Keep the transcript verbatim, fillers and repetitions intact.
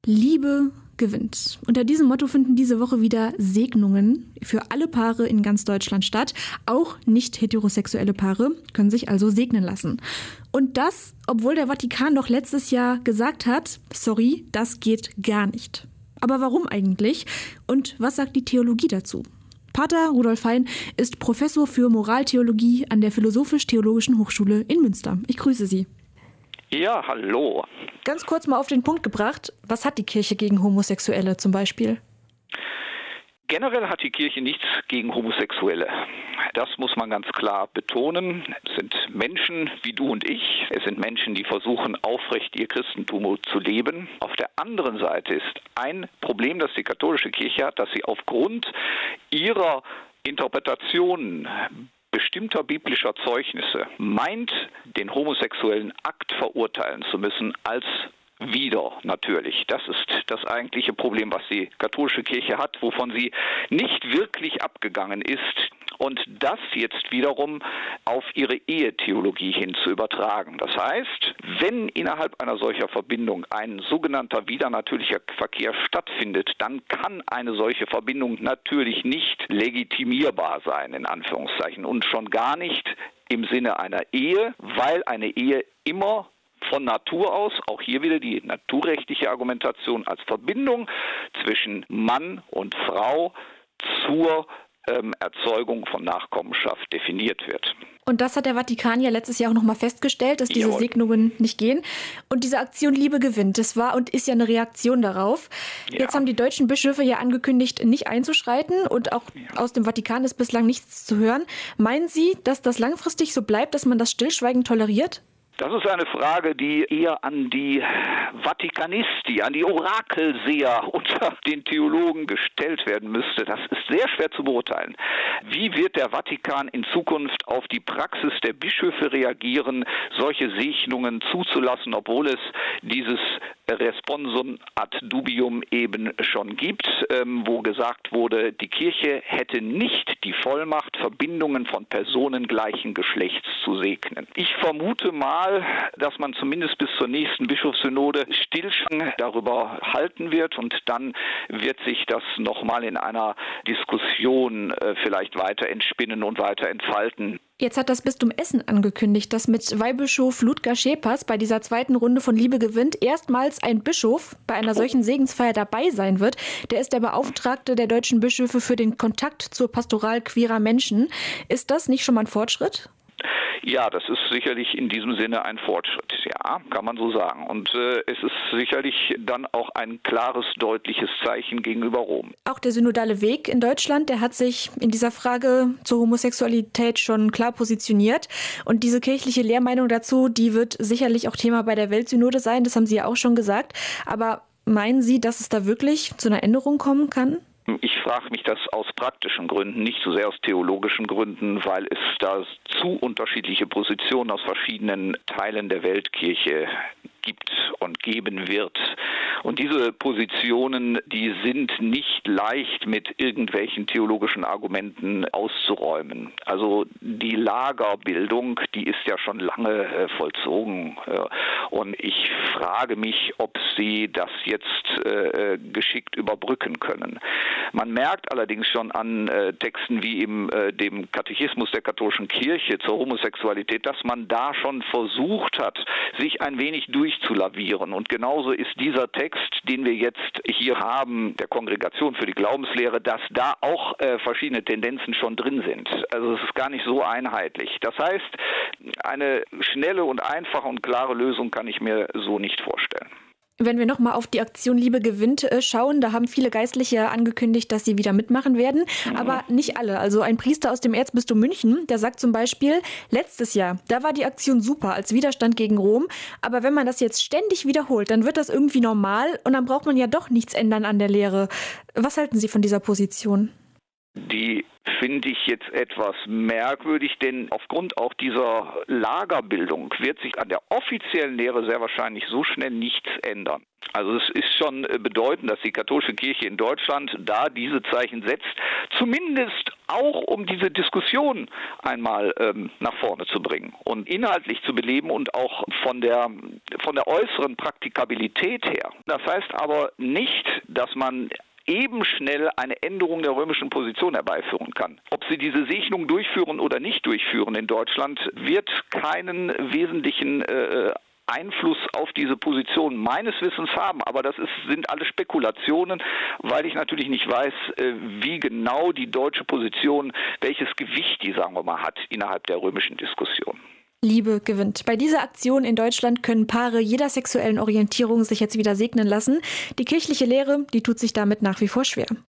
Liebe gewinnt. Unter diesem Motto finden diese Woche wieder Segnungen für alle Paare in ganz Deutschland statt. Auch nicht heterosexuelle Paare können sich also segnen lassen. Und das, obwohl der Vatikan doch letztes Jahr gesagt hat, sorry, das geht gar nicht. Aber warum eigentlich? Und was sagt die Theologie dazu? Pater Rudolf Hein ist Professor für Moraltheologie an der Philosophisch-Theologischen Hochschule in Münster. Ich grüße Sie. Ja, hallo. Ganz kurz mal auf den Punkt gebracht, was hat die Kirche gegen Homosexuelle zum Beispiel? Generell hat die Kirche nichts gegen Homosexuelle. Das muss man ganz klar betonen. Es sind Menschen wie du und ich. Es sind Menschen, die versuchen, aufrecht ihr Christentum zu leben. Auf der anderen Seite ist ein Problem, das die katholische Kirche hat, dass sie aufgrund ihrer Interpretationen bestimmter biblischer Zeugnisse meint, den homosexuellen Akt verurteilen zu müssen als wieder natürlich. Das ist das eigentliche Problem, was die katholische Kirche hat, wovon sie nicht wirklich abgegangen ist. Und das jetzt wiederum auf ihre Ehetheologie hin zu übertragen. Das heißt, wenn innerhalb einer solcher Verbindung ein sogenannter widernatürlicher Verkehr stattfindet, dann kann eine solche Verbindung natürlich nicht legitimierbar sein, in Anführungszeichen, und schon gar nicht im Sinne einer Ehe, weil eine Ehe immer von Natur aus, auch hier wieder die naturrechtliche Argumentation, als Verbindung zwischen Mann und Frau zur ähm, Erzeugung von Nachkommenschaft definiert wird. Und das hat der Vatikan ja letztes Jahr auch nochmal festgestellt, dass diese Jawohl. Segnungen nicht gehen. Und diese Aktion Liebe gewinnt, das war und ist ja eine Reaktion darauf. Ja. Jetzt haben die deutschen Bischöfe ja angekündigt, nicht einzuschreiten und auch ja. aus dem Vatikan ist bislang nichts zu hören. Meinen Sie, dass das langfristig so bleibt, dass man das Stillschweigen toleriert? Das ist eine Frage, die eher an die Vatikanisti, an die Orakelseher unter den Theologen gestellt werden müsste. Das ist sehr schwer zu beurteilen. Wie wird der Vatikan in Zukunft auf die Praxis der Bischöfe reagieren, solche Segnungen zuzulassen, obwohl es dieses Responsum ad dubium eben schon gibt, ähm, wo gesagt wurde, die Kirche hätte nicht die Vollmacht, Verbindungen von Personen gleichen Geschlechts zu segnen. Ich vermute mal, dass man zumindest bis zur nächsten Bischofssynode Stillschweigen darüber halten wird und dann wird sich das nochmal in einer Diskussion äh, vielleicht weiter entspinnen und weiter entfalten. Jetzt hat das Bistum Essen angekündigt, dass mit Weihbischof Ludger Schepers bei dieser zweiten Runde von Liebe gewinnt erstmals ein Bischof bei einer solchen Segensfeier dabei sein wird. Der ist der Beauftragte der deutschen Bischöfe für den Kontakt zur Pastoral queerer Menschen. Ist das nicht schon mal ein Fortschritt? Ja, das ist sicherlich in diesem Sinne ein Fortschritt, ja, kann man so sagen. Und äh, es ist sicherlich dann auch ein klares, deutliches Zeichen gegenüber Rom. Auch der synodale Weg in Deutschland, der hat sich in dieser Frage zur Homosexualität schon klar positioniert. Und diese kirchliche Lehrmeinung dazu, die wird sicherlich auch Thema bei der Weltsynode sein, das haben Sie ja auch schon gesagt. Aber meinen Sie, dass es da wirklich zu einer Änderung kommen kann? Ich frage mich das aus praktischen Gründen, nicht so sehr aus theologischen Gründen, weil es da zu unterschiedliche Positionen aus verschiedenen Teilen der Weltkirche gibt und geben wird. Und diese Positionen, die sind nicht leicht mit irgendwelchen theologischen Argumenten auszuräumen. Also die Lagerbildung, die ist ja schon lange äh, vollzogen. Äh, und ich frage mich, ob sie das jetzt äh, geschickt überbrücken können. Man merkt allerdings schon an äh, Texten wie im äh, dem Katechismus der katholischen Kirche zur Homosexualität, dass man da schon versucht hat, sich ein wenig durchzulavieren. Und genauso ist dieser Text, den wir jetzt hier haben, der Kongregation für die Glaubenslehre, dass da auch äh, verschiedene Tendenzen schon drin sind. Also es ist gar nicht so einheitlich. Das heißt, eine schnelle und einfache und klare Lösung kann ich mir so nicht vorstellen. Wenn wir nochmal auf die Aktion Liebe gewinnt äh, schauen, da haben viele Geistliche angekündigt, dass sie wieder mitmachen werden, mhm. aber nicht alle. Also ein Priester aus dem Erzbistum München, der sagt zum Beispiel, letztes Jahr, da war die Aktion super als Widerstand gegen Rom, aber wenn man das jetzt ständig wiederholt, dann wird das irgendwie normal und dann braucht man ja doch nichts ändern an der Lehre. Was halten Sie von dieser Position? Die finde ich jetzt etwas merkwürdig, denn aufgrund auch dieser Lagerbildung wird sich an der offiziellen Lehre sehr wahrscheinlich so schnell nichts ändern. Also es ist schon bedeutend, dass die katholische Kirche in Deutschland da diese Zeichen setzt, zumindest auch um diese Diskussion einmal ähm, nach vorne zu bringen und inhaltlich zu beleben und auch von der, von der äußeren Praktikabilität her. Das heißt aber nicht, dass man eben schnell eine Änderung der römischen Position herbeiführen kann. Ob sie diese Segnung durchführen oder nicht durchführen in Deutschland, wird keinen wesentlichen äh, Einfluss auf diese Position meines Wissens haben. Aber das ist, sind alle Spekulationen, weil ich natürlich nicht weiß, äh, wie genau die deutsche Position, welches Gewicht die, sagen wir mal, hat innerhalb der römischen Diskussion. Liebe gewinnt. Bei dieser Aktion in Deutschland können Paare jeder sexuellen Orientierung sich jetzt wieder segnen lassen. Die kirchliche Lehre, die tut sich damit nach wie vor schwer.